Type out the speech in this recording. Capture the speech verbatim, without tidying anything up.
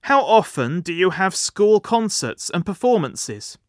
How often do you have school concerts and performances?